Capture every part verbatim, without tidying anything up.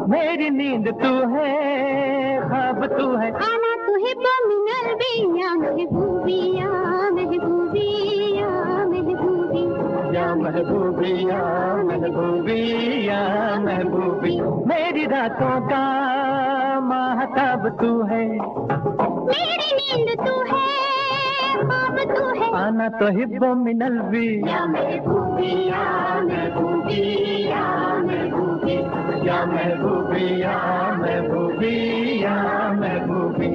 मेरी नींद तू है, ख्वाब तू है। आना तू है मिनल बिया महबूबी या महबूबी या महबूबी या महबूबी या महबूबी या महबूबी। मेरी रातों का महताब तू है, मेरी नींद तू है, ख्वाब तू है। आना तो हिब्बो मिनल भी या महबूबी या महबूबी या महबूबी या महबूबी या महबूबी या महबूबी।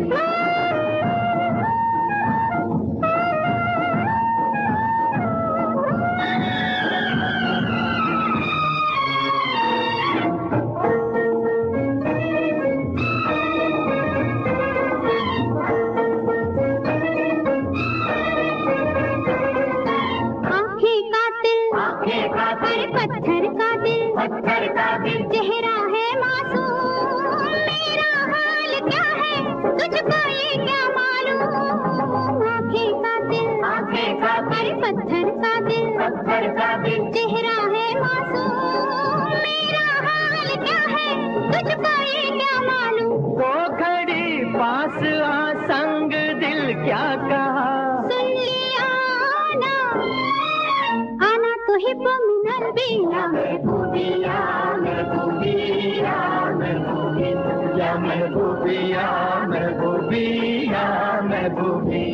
पत्थर का दिल, पत्थर का दिल, चेहरा है मासूम, मेरा हाल क्या है तुझको ये क्या मालूम। आँखें का दिल, आँखें का दिल, पत्थर का दिल, पत्थर का दिल, चेहरा है मासूम, मेरा हाल क्या है तुझको ये क्या मालूम। वो घड़ी पास आ संग दिल क्या कहा, सुन लिया ना, आना तो हिब्बो मिनल बिया महबूबी या महबूबी या महबूबी या महबूबी या महबूबी या महबूबी।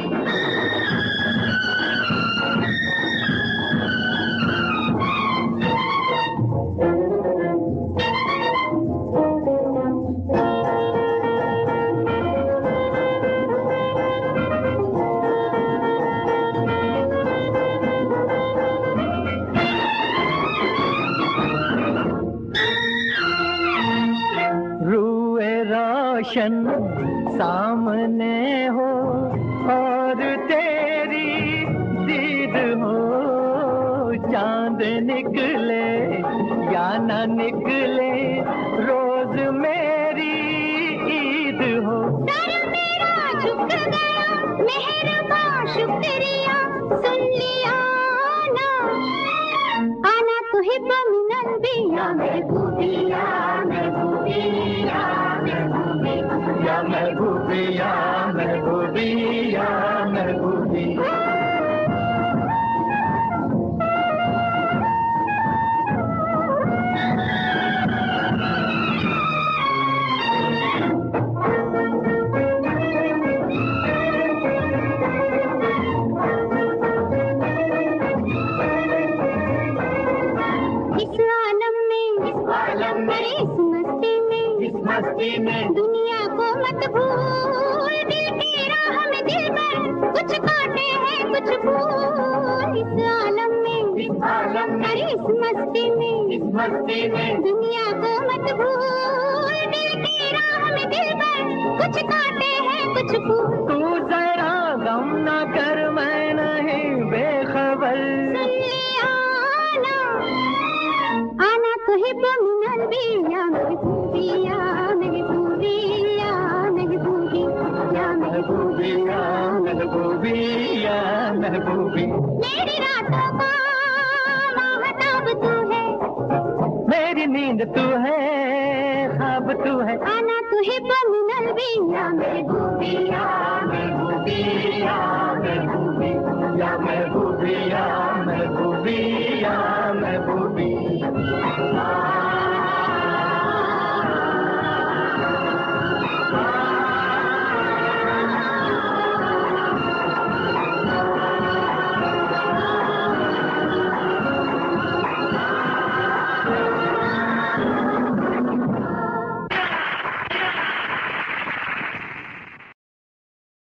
रोशन सामने हो और तेरी दीद हो, चांद निकले या ना निकले रोज मेरी ईद हो। सर मेरा झुक गया मेहरबान शुक्रिया, सुन लिया ना, आना तो हिब्बो मिनल बिया महबूबी या महबूबी या महबूबी या महबूबी या महबूबी या महबूबी। इस आलम में, इस आलम में, इस मस्ती में, इस मस्ती में दुनिया को मत भूल, दिल की राह में दिल पर कुछ काटे हैं कुछ फूल। इस आलम में, इस आलम में, इस मस्ती में, इस मस्ती में दुनिया को मत भूल, दिल की राह में दिल पर कुछ काटे हैं कुछ फूल। तू जरा गम न कर, मैं नहीं बेखबर। सुन लिया ना, आना तो हिब्बो मिनल बिया महबूबी या महबूबी या महबूबी या महबूबी या महबूबी या महबूबी। मेरी रातों का महताब तू है, मेरी नींद तू है, ख्वाब तू है। आना तू हिब्बो मिनल बिया महबूबी या महबूबी या महबूबी या महबूबी।